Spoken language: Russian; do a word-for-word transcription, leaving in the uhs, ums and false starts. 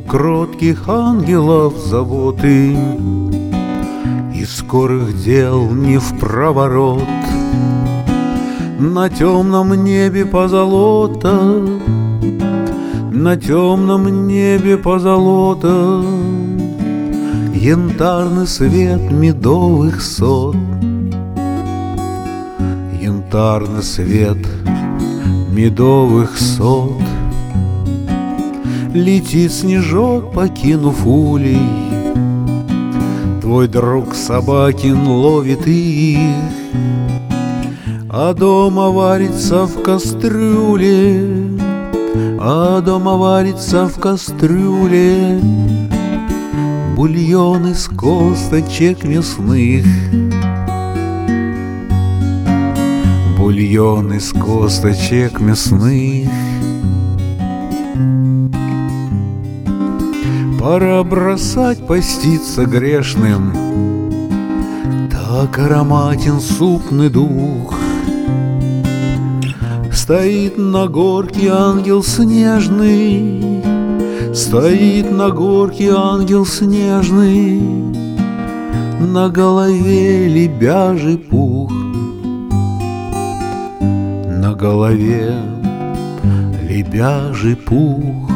кротких ангелов заботы, и скорых дел не в проворот. На темном небе позолота, на темном небе позолота, янтарный свет медовых сот. Янтарный свет медовых сот. Летит снежок, покинув улей, твой друг Собакин ловит их, а дома варится в кастрюле, а дома варится в кастрюле бульон из косточек мясных. Бульон из косточек мясных. Пора бросать поститься грешным, так ароматен супный дух. Стоит на горке ангел снежный, стоит на горке ангел снежный, на голове лебяжий пух, на голове лебяжий пух.